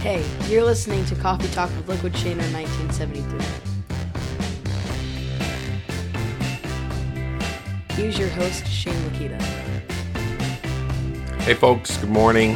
Hey, you're listening to Coffee Talk with Liquid Shaner 1973. Here's your host, Shane Makita. Hey folks, good morning.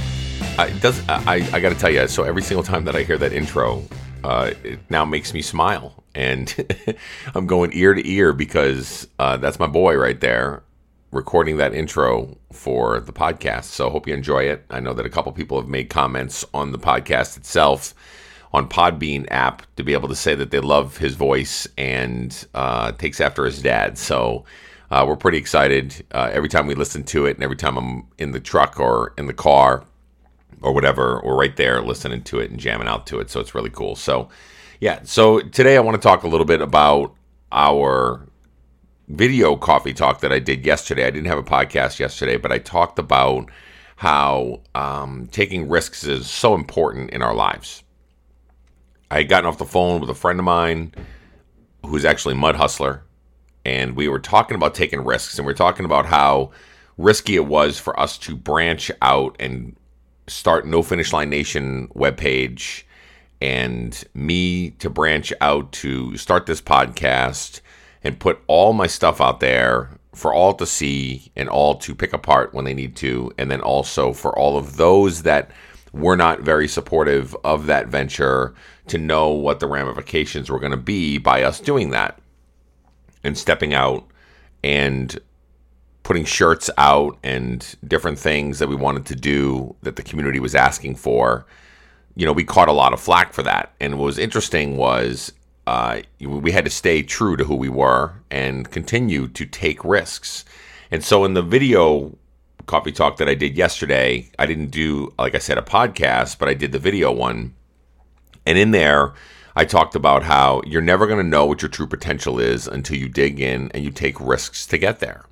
I got to tell you, so every single time that I hear that intro, it now makes me smile. And I'm going ear to ear because that's my boy right there recording that intro for the podcast. So I hope you enjoy it. I know that a couple people have made comments on the podcast itself on Podbean app to be able to say that they love his voice and takes after his dad. So we're pretty excited every time we listen to it, and every time I'm in the truck or in the car or whatever, we're right there listening to it and jamming out to it. So it's really cool. So yeah, so today I want to talk a little bit about our video coffee talk that I did yesterday. I didn't have a podcast yesterday, but I talked about how taking risks is so important in our lives. I had gotten off the phone with a friend of mine who's actually a mud hustler, and we were talking about taking risks, and we are talking about how risky it was for us to branch out and start No Finish Line Nation webpage, and me to branch out to start this podcast and put all my stuff out there for all to see and all to pick apart when they need to. And then also for all of those that were not very supportive of that venture to know what the ramifications were going to be by us doing that and stepping out and putting shirts out and different things that we wanted to do that the community was asking for. You know, we caught a lot of flack for that. And what was interesting was we had to stay true to who we were and continue to take risks. And so in the video coffee talk that I did yesterday, I didn't do, like I said, a podcast, but I did the video one. And in there, I talked about how you're never going to know what your true potential is until you dig in and you take risks to get there.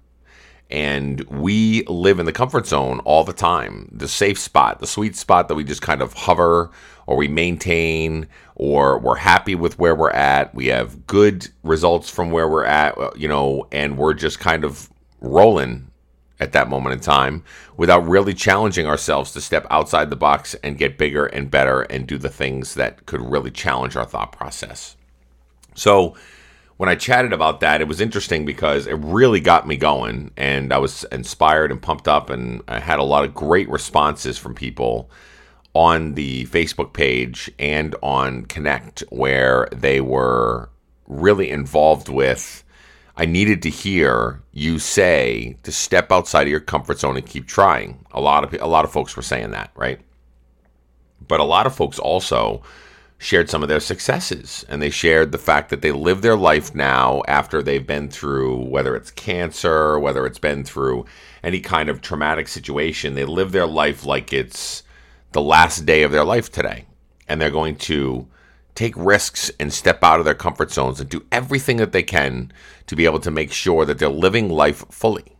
And we live in the comfort zone all the time, the safe spot, the sweet spot that we just kind of hover or we maintain, or we're happy with where we're at. We have good results from where we're at, you know, and we're just kind of rolling at that moment in time without really challenging ourselves to step outside the box and get bigger and better and do the things that could really challenge our thought process. So when I chatted about that, it was interesting because it really got me going, and I was inspired and pumped up, and I had a lot of great responses from people on the Facebook page and on Connect, where they were really involved with, I needed to hear you say to step outside of your comfort zone and keep trying. A lot of folks were saying that, right? But a lot of folks also shared some of their successes, and they shared the fact that they live their life now after they've been through, whether it's cancer, whether it's been through any kind of traumatic situation, they live their life like it's the last day of their life today. And they're going to take risks and step out of their comfort zones and do everything that they can to be able to make sure that they're living life fully.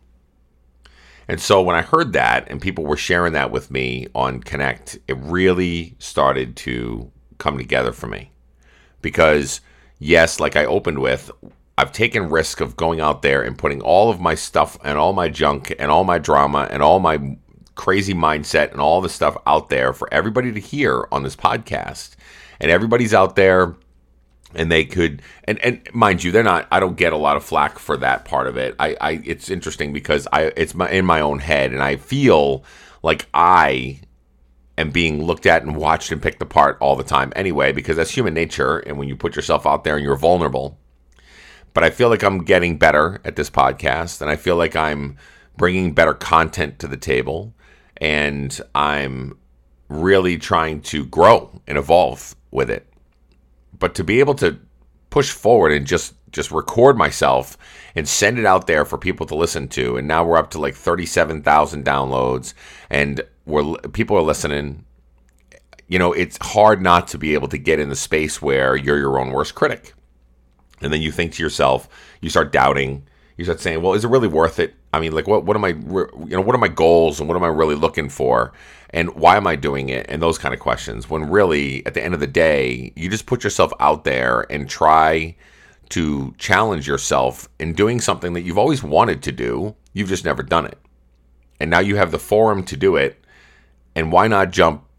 And so when I heard that and people were sharing that with me on Connect, it really started to come together for me. Because yes, like I opened with, I've taken risk of going out there and putting all of my stuff and all my junk and all my drama and all my crazy mindset and all the stuff out there for everybody to hear on this podcast. And everybody's out there, and they could, and mind you, I don't get a lot of flack for that part of it. It's interesting because it's in my own head, and I feel like I am being looked at and watched and picked apart all the time anyway, because that's human nature. And when you put yourself out there and you're vulnerable, but I feel like I'm getting better at this podcast, and I feel like I'm bringing better content to the table, and I'm really trying to grow and evolve with it. But to be able to push forward and just record myself and send it out there for people to listen to, and now we're up to like 37,000 downloads, and people are listening. You know, it's hard not to be able to get in the space where you're your own worst critic. And then you think to yourself, you start doubting, you start saying, well, is it really worth it? I mean, like, what am I, what are my goals, and what am I really looking for? And why am I doing it? And those kind of questions, when really, at the end of the day, you just put yourself out there and try to challenge yourself in doing something that you've always wanted to do. You've just never done it. And now you have the forum to do it. And why not jump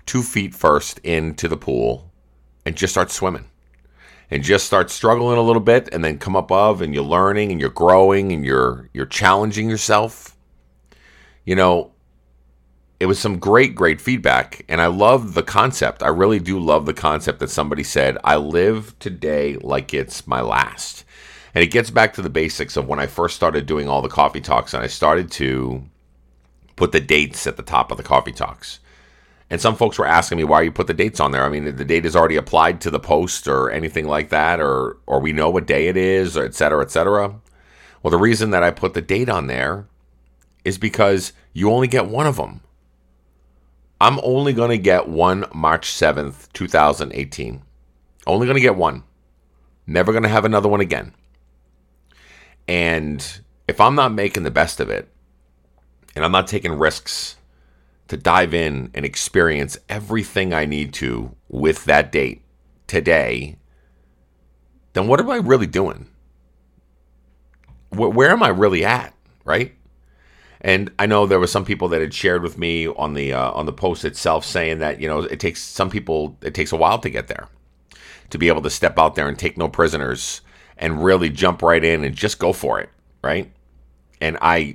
2 feet first into the pool and just start swimming. And just start struggling a little bit and then come above, and you're learning and you're growing and you're challenging yourself. You know, it was some great feedback, and I love the concept. I really do love the concept that somebody said, I live today like it's my last. And it gets back to the basics of when I first started doing all the coffee talks, and I started to put the dates at the top of the coffee talks. And some folks were asking me why you put the dates on there. I mean, the date is already applied to the post or anything like that, or we know what day it is, or et cetera, et cetera. Well, the reason that I put the date on there is because you only get one of them. I'm only going to get one March 7th, 2018. Only going to get one. Never going to have another one again. And if I'm not making the best of it, and I'm not taking risks to dive in and experience everything I need to with that date today, then what am I really doing? Where am I really at, right? And I know there were some people that had shared with me on the post itself saying that, you know, it takes a while to get there, to be able to step out there and take no prisoners and really jump right in and just go for it, right? And I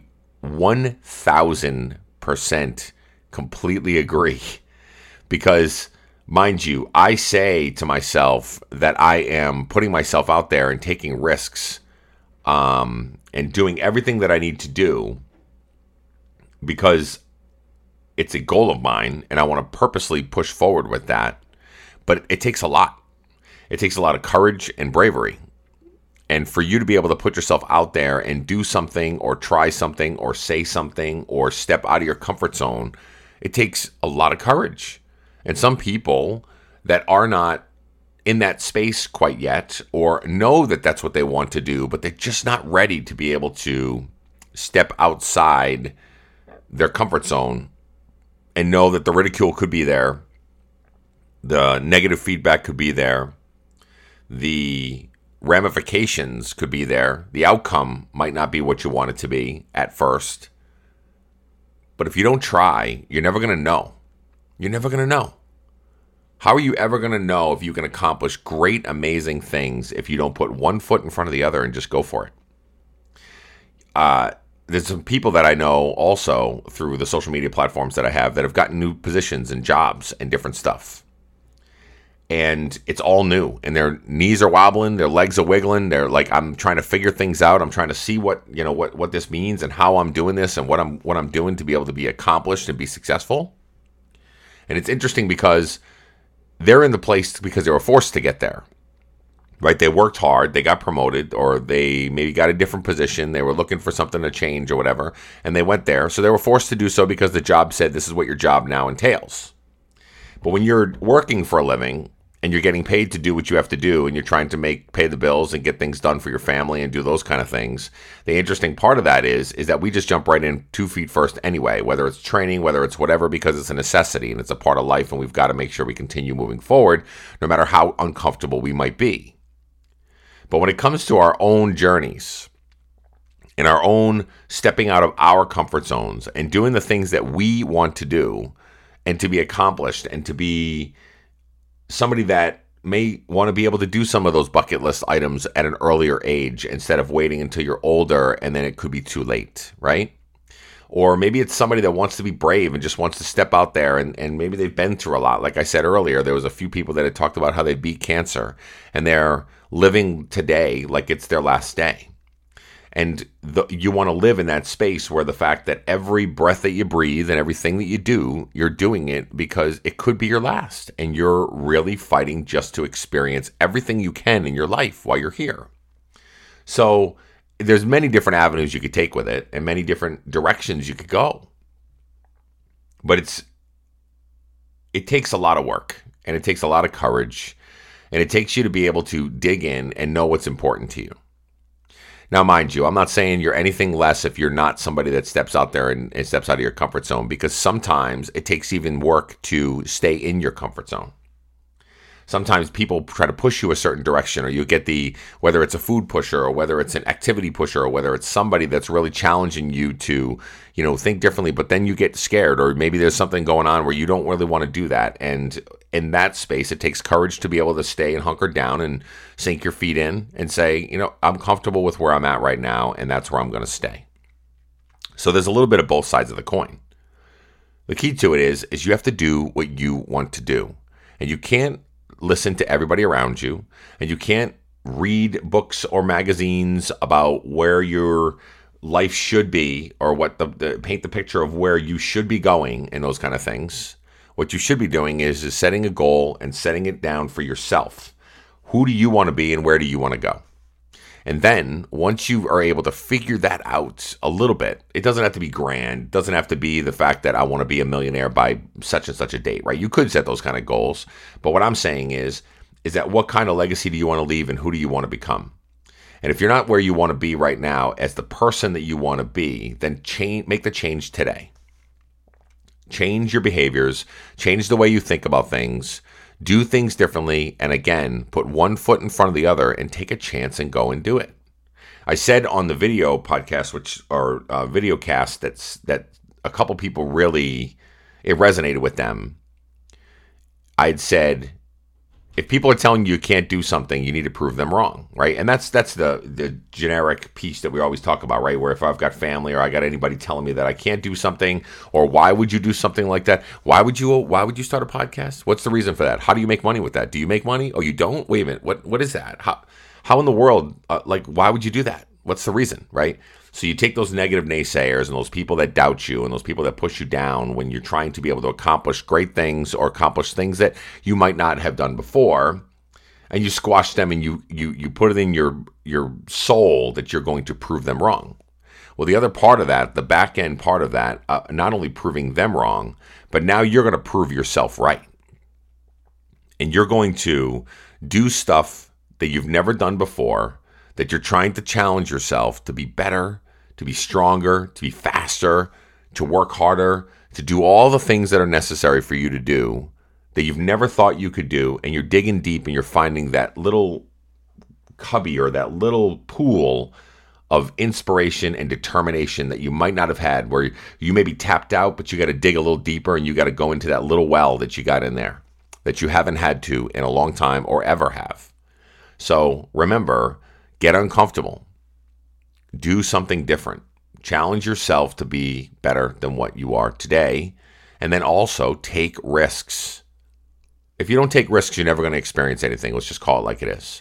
1,000% completely agree, because mind you, I say to myself that I am putting myself out there and taking risks and doing everything that I need to do because it's a goal of mine and I want to purposely push forward with that. But it takes a lot. It takes a lot of courage and bravery. And for you to be able to put yourself out there and do something or try something or say something or step out of your comfort zone, it takes a lot of courage. And some people that are not in that space quite yet, or know that that's what they want to do, but they're just not ready to be able to step outside their comfort zone and know that the ridicule could be there, the negative feedback could be there, the ramifications could be there, the outcome might not be what you want it to be at first. But if you don't try, you're never going to know. You're never going to know. How are you ever going to know if you can accomplish great, amazing things if you don't put one foot in front of the other and just go for it? There's some people that I know also through the social media platforms that I have that have gotten new positions and jobs and different stuff. And it's all new, and their knees are wobbling, their legs are wiggling. They're like, I'm trying to figure things out. I'm trying to see what this means and how I'm doing this and what I'm doing to be able to be accomplished and be successful. And it's interesting because they're in the place because they were forced to get there, right? They worked hard, they got promoted, or they maybe got a different position. They were looking for something to change or whatever, and they went there. So they were forced to do so because the job said this is what your job now entails. But when you're working for a living and you're getting paid to do what you have to do, and you're trying to pay the bills and get things done for your family and do those kind of things, the interesting part of that is that we just jump right in 2 feet first anyway, whether it's training, whether it's whatever, because it's a necessity and it's a part of life, and we've got to make sure we continue moving forward no matter how uncomfortable we might be. But when it comes to our own journeys and our own stepping out of our comfort zones and doing the things that we want to do and to be accomplished and to be somebody that may want to be able to do some of those bucket list items at an earlier age instead of waiting until you're older and then it could be too late, right? Or maybe it's somebody that wants to be brave and just wants to step out there and maybe they've been through a lot. Like I said earlier, there was a few people that had talked about how they beat cancer and they're living today like it's their last day. And you want to live in that space where the fact that every breath that you breathe and everything that you do, you're doing it because it could be your last. And you're really fighting just to experience everything you can in your life while you're here. So there's many different avenues you could take with it and many different directions you could go. But it takes a lot of work and it takes a lot of courage. And it takes you to be able to dig in and know what's important to you. Now, mind you, I'm not saying you're anything less if you're not somebody that steps out there and steps out of your comfort zone, because sometimes it takes even work to stay in your comfort zone. Sometimes people try to push you a certain direction, or you get whether it's a food pusher or whether it's an activity pusher or whether it's somebody that's really challenging you to, think differently, but then you get scared, or maybe there's something going on where you don't really want to do that. And in that space, it takes courage to be able to stay and hunker down and sink your feet in and say, I'm comfortable with where I'm at right now, and that's where I'm going to stay. So there's a little bit of both sides of the coin. The key to it is you have to do what you want to do. And you can't listen to everybody around you, and you can't read books or magazines about where your life should be, or what paint the picture of where you should be going and those kind of things. What you should be doing is setting a goal and setting it down for yourself. Who do you want to be and where do you want to go? And then once you are able to figure that out a little bit, it doesn't have to be grand. It doesn't have to be the fact that I want to be a millionaire by such and such a date, right? You could set those kind of goals. But what I'm saying is that what kind of legacy do you want to leave and who do you want to become? And if you're not where you want to be right now as the person that you want to be, then make the change today. Change your behaviors, change the way you think about things, do things differently, and again, put one foot in front of the other and take a chance and go and do it. I said on the video podcast, video cast, that a couple people really, it resonated with them. I'd said, if people are telling you can't do something, you need to prove them wrong, right? And that's the generic piece that we always talk about, right? Where if I've got family or I got anybody telling me that I can't do something, or why would you do something like that? Why would you start a podcast? What's the reason for that? How do you make money with that? Do you make money? Oh, you don't? Wait a minute. What is that? How in the world? Why would you do that? What's the reason, right? So you take those negative naysayers and those people that doubt you and those people that push you down when you're trying to be able to accomplish great things or accomplish things that you might not have done before, and you squash them and you put it in your soul that you're going to prove them wrong. Well, the other part of that, the back end part of that, not only proving them wrong, but now you're going to prove yourself right. And you're going to do stuff that you've never done before, that you're trying to challenge yourself to be better, to be stronger, to be faster, to work harder, to do all the things that are necessary for you to do that you've never thought you could do. And you're digging deep and you're finding that little cubby or that little pool of inspiration and determination that you might not have had, where you may be tapped out, but you got to dig a little deeper and you got to go into that little well that you got in there that you haven't had to in a long time or ever have. So remember, get uncomfortable. Do something different. Challenge yourself to be better than what you are today. And then also take risks. If you don't take risks, you're never going to experience anything. Let's just call it like it is.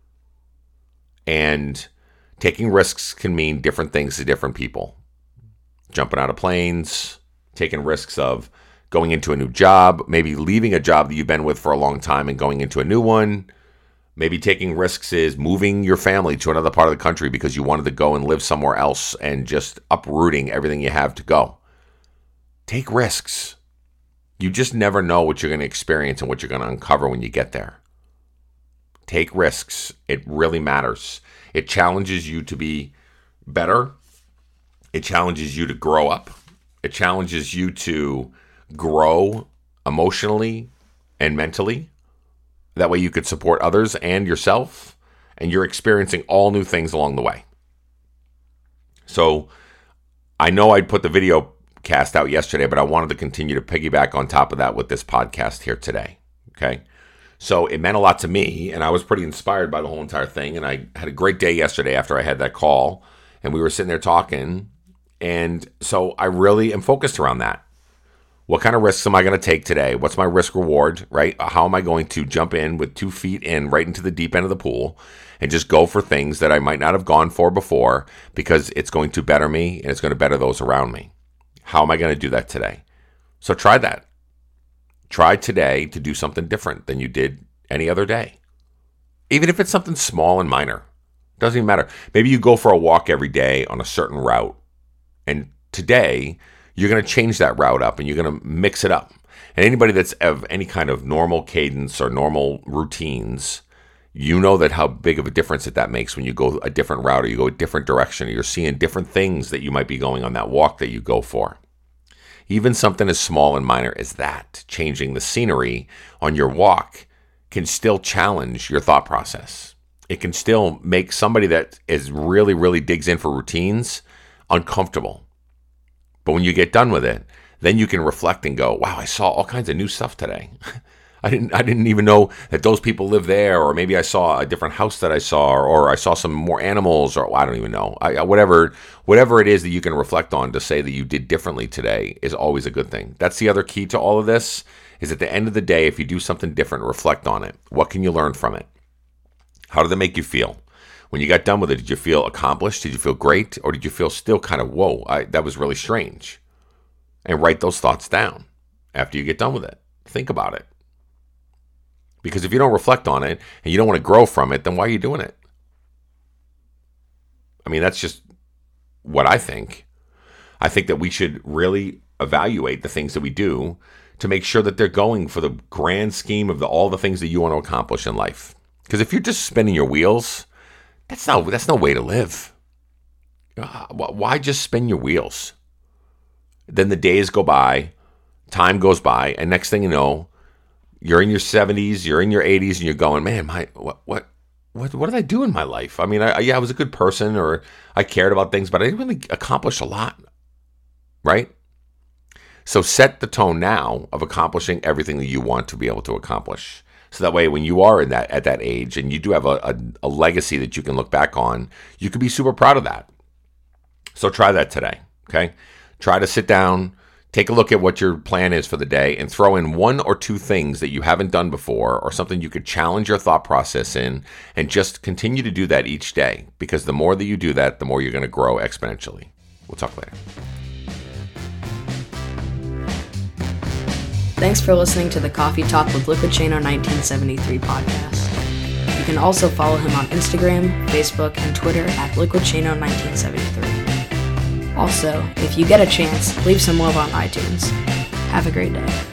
And taking risks can mean different things to different people. Jumping out of planes, taking risks of going into a new job, maybe leaving a job that you've been with for a long time and going into a new one. Maybe taking risks is moving your family to another part of the country because you wanted to go and live somewhere else and just uprooting everything you have to go. Take risks. You just never know what you're going to experience and what you're going to uncover when you get there. Take risks. It really matters. It challenges you to be better. It challenges you to grow up. It challenges you to grow emotionally and mentally. That way you could support others and yourself, and you're experiencing all new things along the way. So I know I put the video cast out yesterday, but I wanted to continue to piggyback on top of that with this podcast here today. Okay. So it meant a lot to me, and I was pretty inspired by the whole entire thing. And I had a great day yesterday after I had that call, and we were sitting there talking. And so I really am focused around that. What kind of risks am I going to take today? What's my risk reward, right? How am I going to jump in with 2 feet in right into the deep end of the pool and just go for things that I might not have gone for before because it's going to better me and it's going to better those around me? How am I going to do that today? So try that. Try today to do something different than you did any other day. Even if it's something small and minor. Doesn't even matter. Maybe you go for a walk every day on a certain route. And today, you're going to change that route up and you're going to mix it up. And anybody that's of any kind of normal cadence or normal routines, you know that how big of a difference that makes when you go a different route or you go a different direction or you're seeing different things that you might be going on that walk that you go for. Even something as small and minor as that, changing the scenery on your walk, can still challenge your thought process. It can still make somebody that is really, really digs in for routines uncomfortable. But when you get done with it, then you can reflect and go, wow, I saw all kinds of new stuff today. I didn't even know that those people live there, or maybe I saw a different house that I saw, or I saw some more animals, or I don't even know. Whatever it is that you can reflect on to say that you did differently today is always a good thing. That's the other key to all of this, is at the end of the day, if you do something different, reflect on it. What can you learn from it? How did it make you feel? When you got done with it, did you feel accomplished? Did you feel great? Or did you feel still kind of, whoa, that was really strange? And write those thoughts down after you get done with it. Think about it. Because if you don't reflect on it and you don't want to grow from it, then why are you doing it? I mean, that's just what I think. I think that we should really evaluate the things that we do to make sure that they're going for the grand scheme of all the things that you want to accomplish in life. Because if you're just spinning your wheels, that's no way to live. Why just spin your wheels? Then the days go by, time goes by, and next thing you know, you're in your 70s, you're in your 80s, and you're going, man, what did I do in my life? I mean, I was a good person, or I cared about things, but I didn't really accomplish a lot, right? So set the tone now of accomplishing everything that you want to be able to accomplish. So that way, when you are at that age and you do have a legacy that you can look back on, you can be super proud of that. So try that today, okay? Try to sit down, take a look at what your plan is for the day, and throw in one or two things that you haven't done before, or something you could challenge your thought process in, and just continue to do that each day. Because the more that you do that, the more you're going to grow exponentially. We'll talk later. Thanks for listening to the Coffee Talk with Liquid Chainer 1973 podcast. You can also follow him on Instagram, Facebook, and Twitter at Liquid Chainer 1973. Also, if you get a chance, leave some love on iTunes. Have a great day.